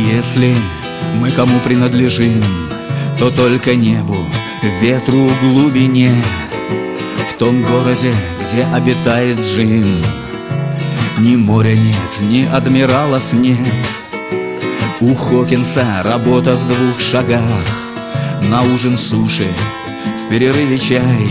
Если мы кому принадлежим, то только небу, ветру, глубине. В том городе, где обитает Джим, ни моря нет, ни адмиралов нет. У Хокинса работа в 2 шагах, на ужин суши, в перерыве чай.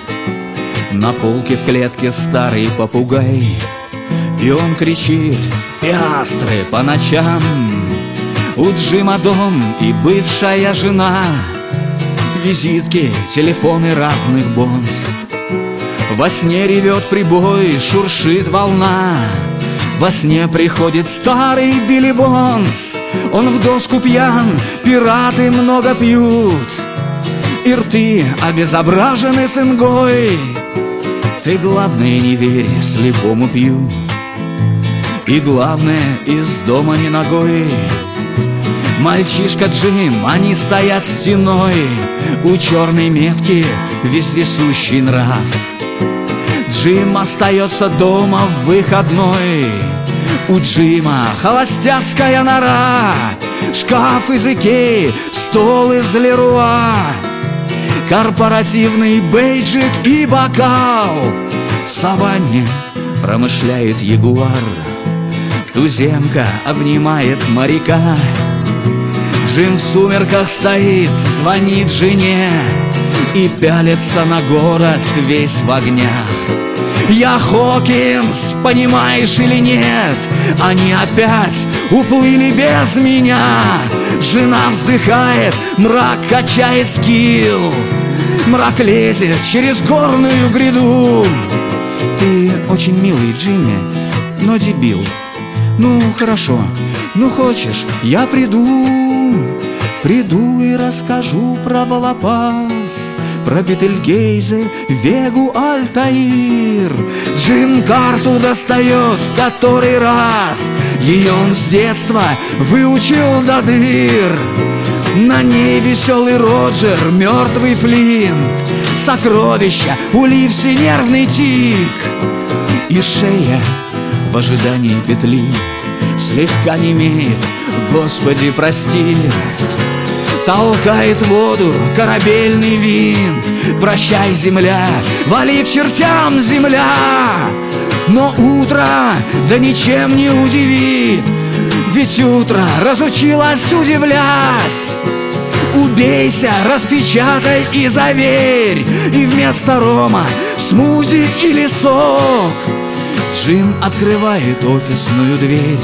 На полке в клетке старый попугай, и он кричит «Пиастры» по ночам. У Джима дом и бывшая жена, визитки, телефоны разных бонс. Во сне ревет прибой, шуршит волна. Во сне приходит старый Билли Бонс. Он в доску пьян, пираты много пьют, и рты обезображены цингой. Ты, главное, не верь слепому пью, и главное, из дома не ногой. Мальчишка Джим, они стоят стеной, у черной метки вездесущий нрав. Джим остается дома в выходной. У Джима холостяцкая нора, шкаф из Икеи, стол из Леруа, корпоративный бейджик и бокал. В саванне промышляет ягуар, туземка обнимает моряка. Джим в сумерках стоит, звонит жене и пялится на город весь в огнях. Я Хокинс, понимаешь или нет? Они опять уплыли без меня. Жена вздыхает, мрак качает скилл, мрак лезет через горную гряду. Ты очень милый, Джимми, но дебил. Ну хорошо, ну хочешь, я приду и расскажу про Волопас, про Бетельгейзе, Вегу, Альтаир. Джим карту достает в который раз, ее он с детства выучил до дыр. На ней веселый Роджер, мертвый Флинт, сокровища, у Ливси нервный тик. И шея в ожидании петли слегка немеет, Господи, прости. Толкает воду корабельный винт. Прощай, земля, вали к чертям, земля. Но утро да ничем не удивит, ведь утро разучилось удивлять. Убейся, распечатай и заверь, и вместо рома смузи или сок. Джим открывает офисную дверь,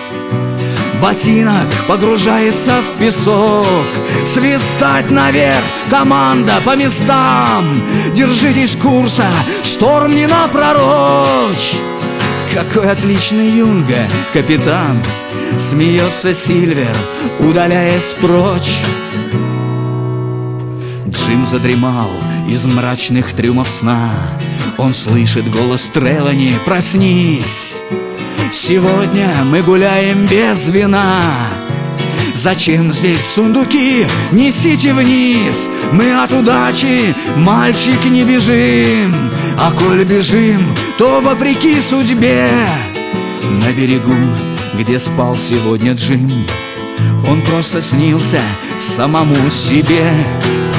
ботинок погружается в песок. Свистать наверх, команда по местам. Держитесь курса, шторм не напророчь. Какой отличный юнга, капитан, смеется Сильвер, удаляясь прочь. Джим задремал из мрачных трюмов сна. Он слышит голос Трелани: проснись, сегодня мы гуляем без вина. Зачем здесь сундуки? Несите вниз. Мы от удачи, мальчик, не бежим. А коль бежим, то вопреки судьбе. На берегу, где спал сегодня Джим, он просто снился самому себе.